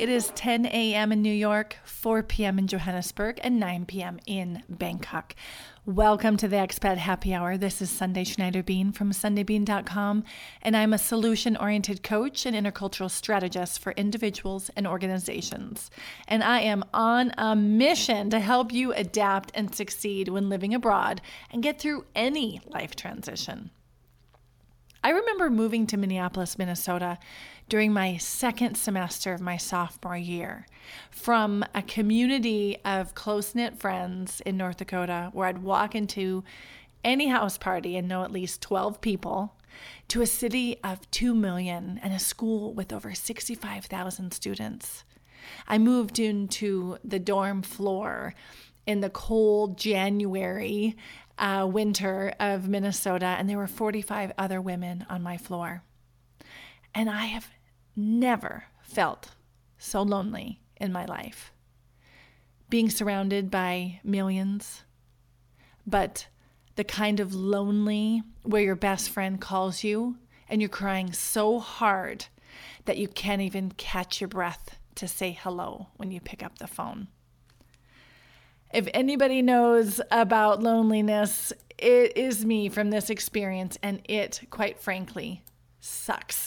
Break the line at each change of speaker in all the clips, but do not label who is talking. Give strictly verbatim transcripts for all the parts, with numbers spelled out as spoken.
It is ten a.m. in New York, four p.m. in Johannesburg, and nine p.m. in Bangkok. Welcome to the Expat Happy Hour. This is Sunday Schneider-Bean from sunday bean dot com, and I'm a solution-oriented coach and intercultural strategist for individuals and organizations. And I am on a mission to help you adapt and succeed when living abroad and get through any life transition. I remember moving to Minneapolis, Minnesota during my second semester of my sophomore year from a community of close-knit friends in North Dakota where I'd walk into any house party and know at least twelve people to a city of two million and a school with over sixty-five thousand students. I moved into the dorm floor in the cold January Uh, winter of Minnesota, and there were forty-five other women on my floor. And I have never felt so lonely in my life. Being surrounded by millions, but the kind of lonely where your best friend calls you and you're crying so hard that you can't even catch your breath to say hello when you pick up the phone. If anybody knows about loneliness, it is me from this experience, and it, quite frankly, sucks.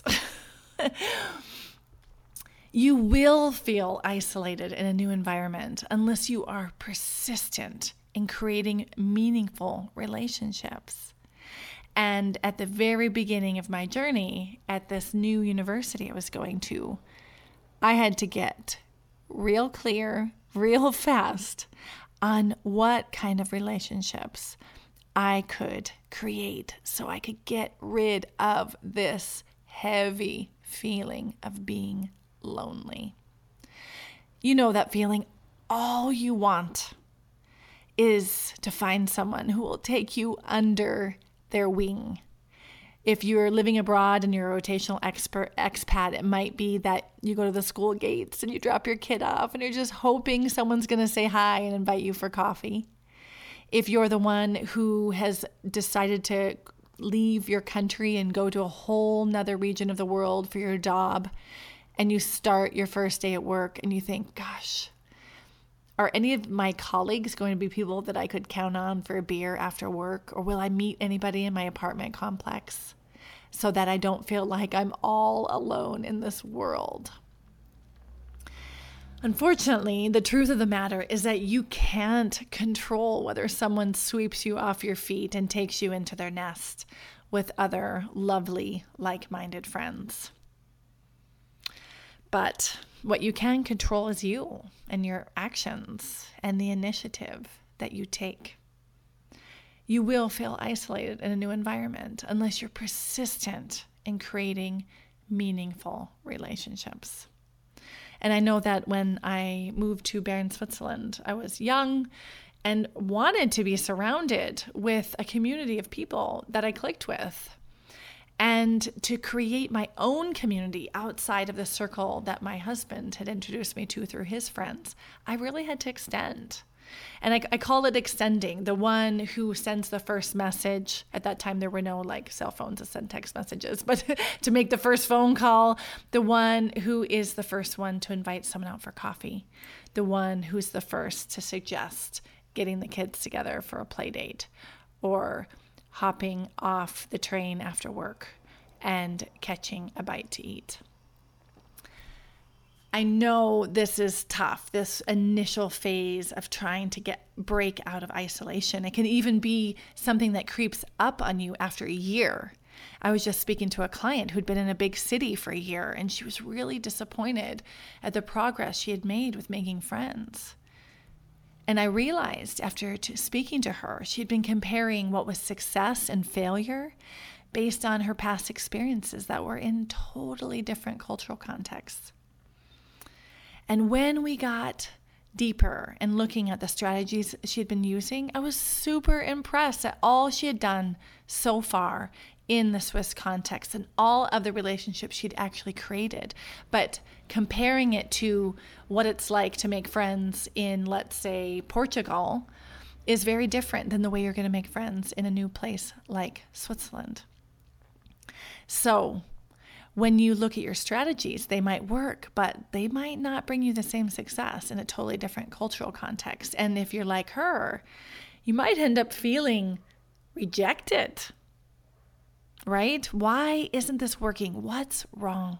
You will feel isolated in a new environment unless you are persistent in creating meaningful relationships. And at the very beginning of my journey at this new university I was going to, I had to get real clear, real fast on what kind of relationships I could create so I could get rid of this heavy feeling of being lonely. You know that feeling. All you want is to find someone who will take you under their wing. If you're living abroad and you're a rotational expert, expat, it might be that you go to the school gates and you drop your kid off and you're just hoping someone's going to say hi and invite you for coffee. If you're the one who has decided to leave your country and go to a whole nother region of the world for your job, and you start your first day at work and you think, gosh, are any of my colleagues going to be people that I could count on for a beer after work? Or will I meet anybody in my apartment complex so that I don't feel like I'm all alone in this world? Unfortunately, the truth of the matter is that you can't control whether someone sweeps you off your feet and takes you into their nest with other lovely, like-minded friends. But what you can control is you and your actions and the initiative that you take. You will feel isolated in a new environment unless you're persistent in creating meaningful relationships. And I know that when I moved to Bern, Switzerland, I was young and wanted to be surrounded with a community of people that I clicked with, and to create my own community outside of the circle that my husband had introduced me to through his friends. I really had to extend. And I, I call it extending. The one who sends the first message, at that time there were no like cell phones to send text messages, but to make the first phone call, the one who is the first one to invite someone out for coffee, the one who's the first to suggest getting the kids together for a play date, or hopping off the train after work and catching a bite to eat. I know this is tough, this initial phase of trying to get break out of isolation. It can even be something that creeps up on you after a year. I was just speaking to a client who'd been in a big city for a year, and she was really disappointed at the progress she had made with making friends. And I realized after speaking to her, she'd been comparing what was success and failure based on her past experiences that were in totally different cultural contexts. And when we got deeper and looking at the strategies she had been using, I was super impressed at all she had done so far in the Swiss context and all of the relationships she'd actually created. But comparing it to what it's like to make friends in, let's say, Portugal is very different than the way you're going to make friends in a new place like Switzerland. So when you look at your strategies, they might work, but they might not bring you the same success in a totally different cultural context. And if you're like her, you might end up feeling rejected, right? Why isn't this working? What's wrong?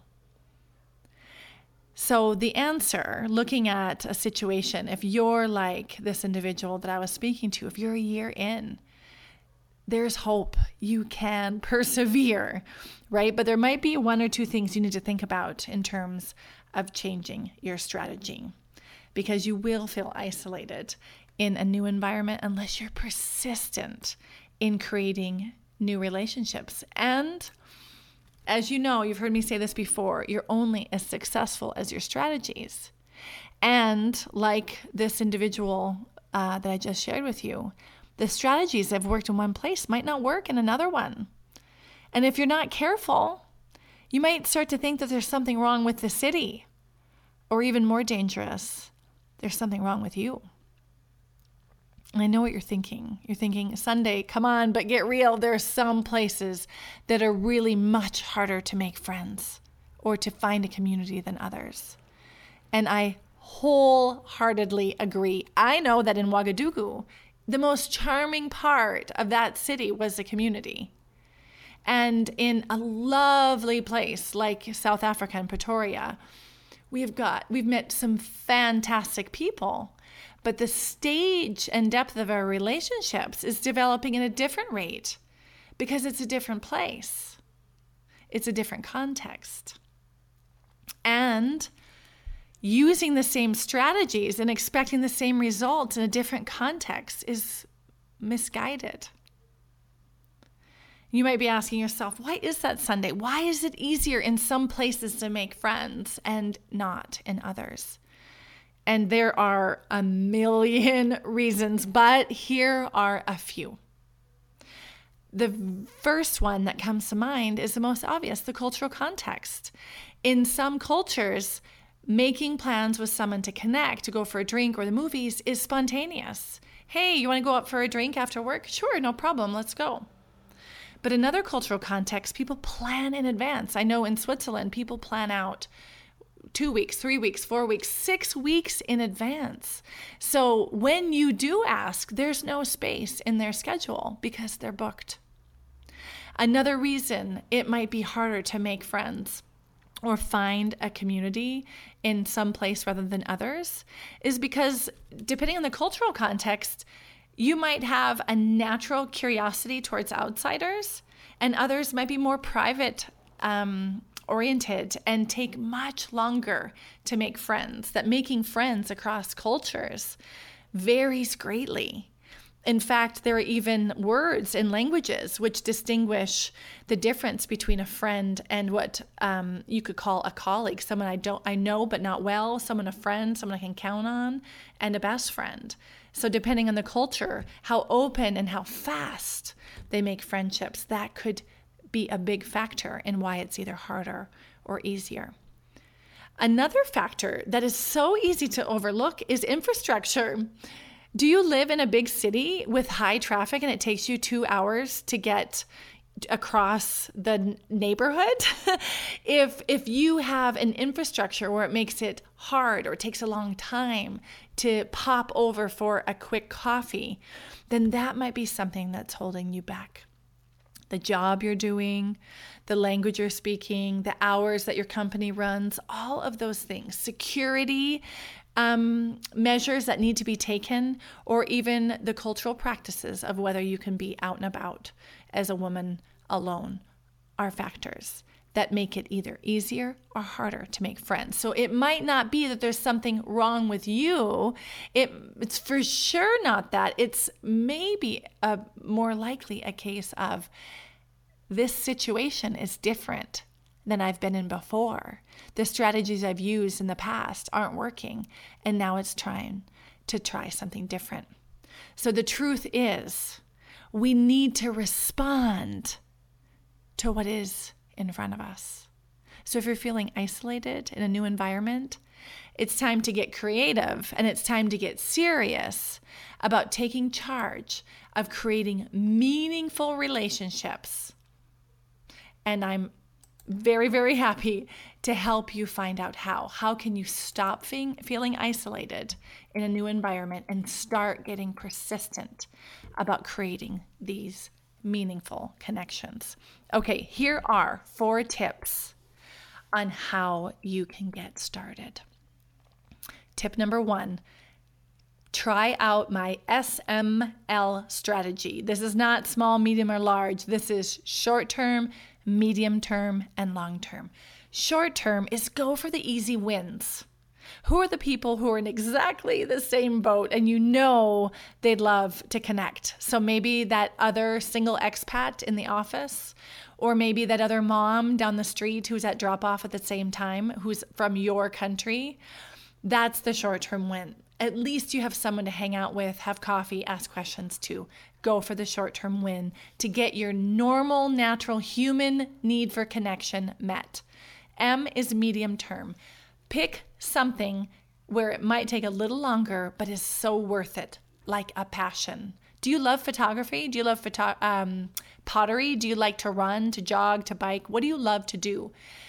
So the answer, looking at a situation, if you're like this individual that I was speaking to, if you're a year in, there's hope. You can persevere, right? But there might be one or two things you need to think about in terms of changing your strategy, because you will feel isolated in a new environment unless you're persistent in creating new relationships. And as you know, you've heard me say this before, you're only as successful as your strategies. And like this individual uh, that I just shared with you, the strategies that have worked in one place might not work in another one. And if you're not careful, you might start to think that there's something wrong with the city, or even more dangerous, there's something wrong with you. And I know what you're thinking. You're thinking, Sunday, come on, but get real. There are some places that are really much harder to make friends or to find a community than others. And I wholeheartedly agree. I know that in Ouagadougou, the most charming part of that city was the community. And in a lovely place like South Africa and Pretoria, we've got, we've met some fantastic people. But the stage and depth of our relationships is developing at a different rate because it's a different place. It's a different context. And using the same strategies and expecting the same results in a different context is misguided. You might be asking yourself, why is that, Sunday? Why is it easier in some places to make friends and not in others? And there are a million reasons, but here are a few. The first one that comes to mind is the most obvious, the cultural context. In some cultures, making plans with someone to connect, to go for a drink or the movies is spontaneous. Hey, you want to go out for a drink after work? Sure, no problem, let's go. But in other cultural contexts, people plan in advance. I know in Switzerland, people plan out two weeks, three weeks, four weeks, six weeks in advance. So when you do ask, there's no space in their schedule because they're booked. Another reason it might be harder to make friends or find a community in some place rather than others is because, depending on the cultural context, you might have a natural curiosity towards outsiders, and others might be more private um, oriented and take much longer to make friends. That making friends across cultures varies greatly. In fact, there are even words and languages which distinguish the difference between a friend and what um, you could call a colleague, someone I don't I know but not well, someone a friend, someone I can count on, and a best friend. So depending on the culture, how open and how fast they make friendships, that could be a big factor in why it's either harder or easier. Another factor that is so easy to overlook is infrastructure. Do you live in a big city with high traffic and it takes you two hours to get across the neighborhood? if if you have an infrastructure where it makes it hard or it takes a long time to pop over for a quick coffee, then that might be something that's holding you back. The job you're doing, the language you're speaking, the hours that your company runs, all of those things. Security um, measures that need to be taken, or even the cultural practices of whether you can be out and about as a woman alone are factors that make it either easier or harder to make friends. So it might not be that there's something wrong with you. It, it's for sure not that. It's maybe a more likely a case of this situation is different than I've been in before. The strategies I've used in the past aren't working, and now it's trying to try something different. So the truth is, we need to respond to what is in front of us. So if you're feeling isolated in a new environment, it's time to get creative, and it's time to get serious about taking charge of creating meaningful relationships. And I'm very, very happy to help you find out how. How can you stop feeling, feeling isolated in a new environment and start getting persistent about creating these meaningful connections? Okay, here are four tips on how you can get started. Tip number one, try out my S M L strategy. This is not small, medium, or large. This is short-term, medium-term, and long-term. Short-term is go for the easy wins. Who are the people who are in exactly the same boat and you know they'd love to connect? So maybe that other single expat in the office, or maybe that other mom down the street who's at drop-off at the same time, who's from your country. That's the short-term win. At least you have someone to hang out with, have coffee, ask questions to. Go for the short-term win to get your normal, natural human need for connection met. M is medium term. Pick something where it might take a little longer, but is so worth it, like a passion. Do you love photography? Do you love photo- um, pottery? Do you like to run, to jog, to bike? What do you love to do?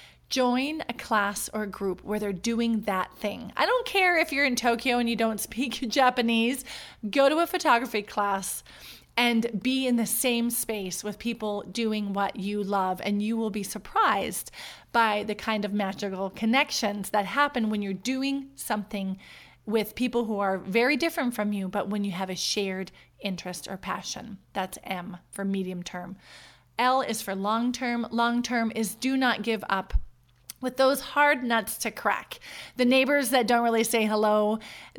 Join a class or a group where they're doing that thing. I don't care if you're in Tokyo and you don't speak Japanese. Go to a photography class and be in the same space with people doing what you love, and you will be surprised by the kind of magical connections that happen when you're doing something with people who are very different from you, but when you have a shared interest or passion. That's M for medium term. L is for long term. Long term is do not give up with those hard nuts to crack. The neighbors that don't really say hello,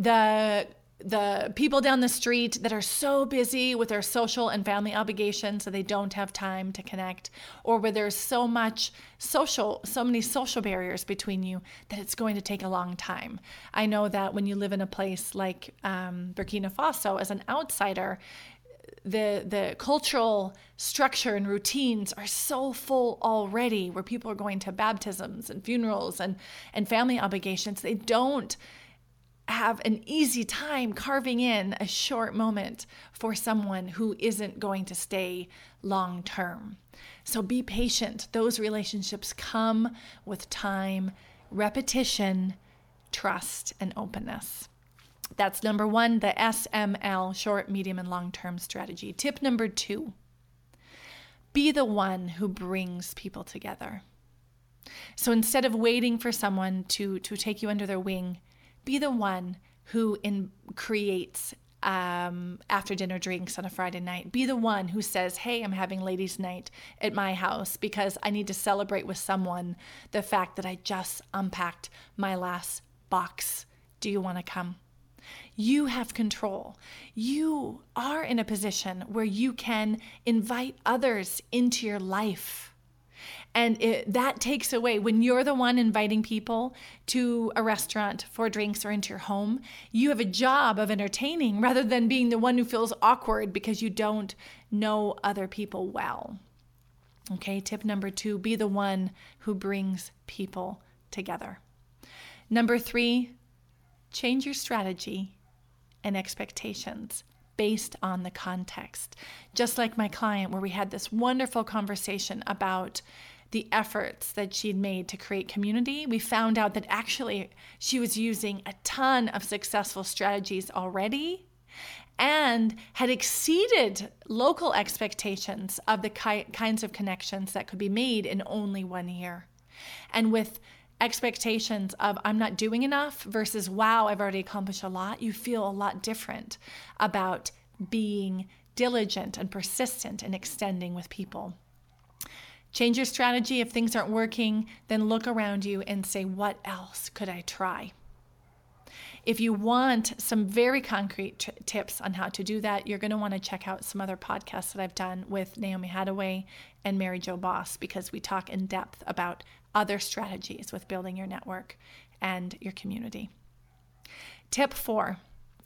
the the people down the street that are so busy with their social and family obligations so they don't have time to connect, or where there's so much social, so many social barriers between you that it's going to take a long time. I know that when you live in a place like um, Burkina Faso, as an outsider, the the cultural structure and routines are so full already, where people are going to baptisms and funerals and, and family obligations. They don't have an easy time carving in a short moment for someone who isn't going to stay long term. So be patient. Those relationships come with time, repetition, trust, and openness. That's number one, the S M L, short, medium, and long-term strategy. Tip number two, be the one who brings people together. So instead of waiting for someone to, to take you under their wing, be the one who in, creates um, after dinner drinks on a Friday night. Be the one who says, hey, I'm having ladies' night at my house because I need to celebrate with someone the fact that I just unpacked my last box. Do you want to come? You have control. You are in a position where you can invite others into your life. And it, that takes away, when you're the one inviting people to a restaurant for drinks or into your home, you have a job of entertaining rather than being the one who feels awkward because you don't know other people well. Okay, tip number two, be the one who brings people together. Number three, change your strategy and expectations based on the context. Just like my client, where we had this wonderful conversation about the efforts that she'd made to create community, we found out that actually she was using a ton of successful strategies already and had exceeded local expectations of the ki- kinds of connections that could be made in only one year. And with expectations of I'm not doing enough versus wow, I've already accomplished a lot, you feel a lot different about being diligent and persistent in extending with people. Change your strategy. If things aren't working, then look around you and say, what else could I try? If you want some very concrete t- tips on how to do that, you're going to want to check out some other podcasts that I've done with Naomi Hattaway and Mary Jo Boss, because we talk in depth about other strategies with building your network and your community. Tip four,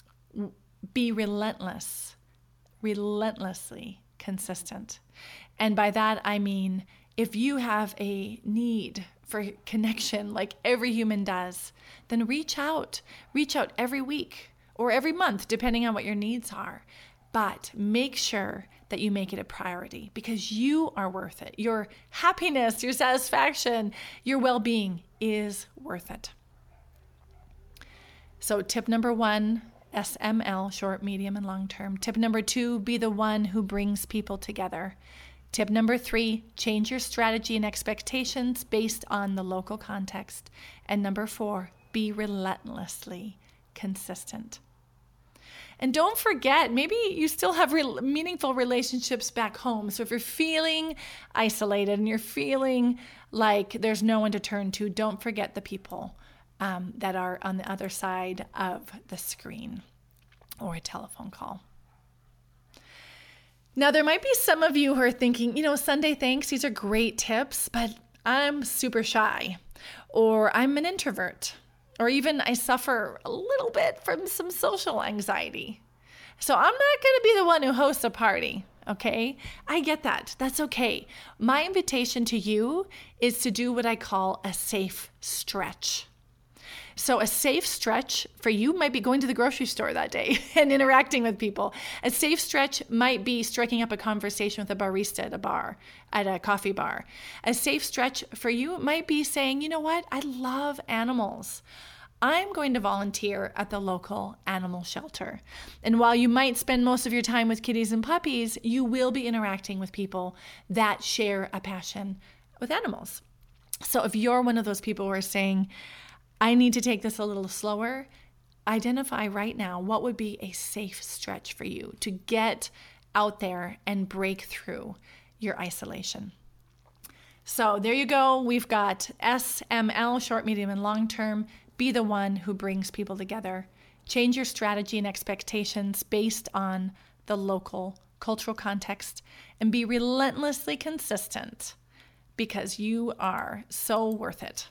be relentless, relentlessly consistent. And by that, I mean, if you have a need for connection like every human does, then reach out. Reach out every week or every month, depending on what your needs are. But make sure that you make it a priority because you are worth it. Your happiness, your satisfaction, your well-being is worth it. So tip number one, S M L, short, medium, and long term. Tip number two, be the one who brings people together. Tip number three, change your strategy and expectations based on the local context. And number four, be relentlessly consistent. And don't forget, maybe you still have re- meaningful relationships back home. So if you're feeling isolated and you're feeling like there's no one to turn to, don't forget the people um, that are on the other side of the screen or a telephone call. Now, there might be some of you who are thinking, you know, Sunday, thanks, these are great tips, but I'm super shy, or I'm an introvert, or even I suffer a little bit from some social anxiety. So I'm not going to be the one who hosts a party, okay? I get that. That's okay. My invitation to you is to do what I call a safe stretch. So a safe stretch for you might be going to the grocery store that day and interacting with people. A safe stretch might be striking up a conversation with a barista at a bar, at a coffee bar. A safe stretch for you might be saying, you know what? I love animals. I'm going to volunteer at the local animal shelter. And while you might spend most of your time with kitties and puppies, you will be interacting with people that share a passion with animals. So if you're one of those people who are saying, I need to take this a little slower, identify right now what would be a safe stretch for you to get out there and break through your isolation. So there you go. We've got S M L, short, medium, and long term. Be the one who brings people together. Change your strategy and expectations based on the local cultural context, and be relentlessly consistent because you are so worth it.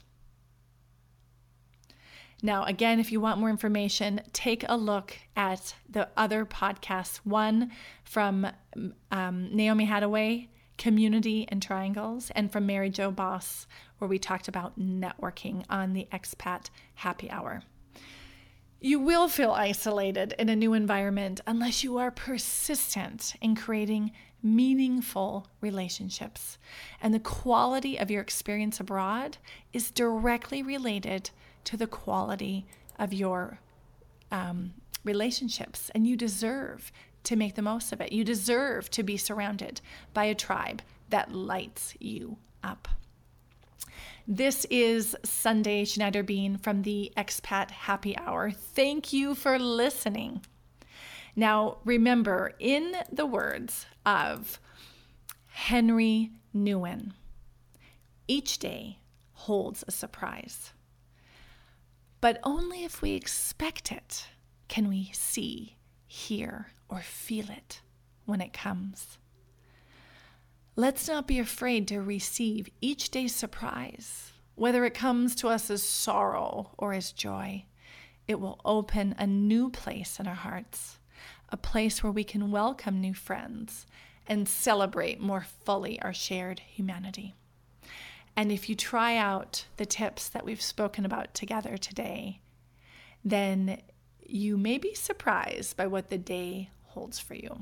Now, again, if you want more information, take a look at the other podcasts. One from um, Naomi Hattaway, Community and Triangles, and from Mary Jo Boss, where we talked about networking on the Expat Happy Hour. You will feel isolated in a new environment unless you are persistent in creating meaningful relationships. And the quality of your experience abroad is directly related to the quality of your um, relationships. And you deserve to make the most of it. You deserve to be surrounded by a tribe that lights you up. This is Sunday Schneider Bean from the Expat Happy Hour. Thank you for listening. Now, remember, in the words of Henry Nouwen, each day holds a surprise. But only if we expect it can we see, hear, or feel it when it comes. Let's not be afraid to receive each day's surprise, whether it comes to us as sorrow or as joy. It will open a new place in our hearts, a place where we can welcome new friends and celebrate more fully our shared humanity. And if you try out the tips that we've spoken about together today, then you may be surprised by what the day holds for you.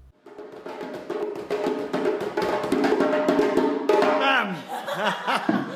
Um.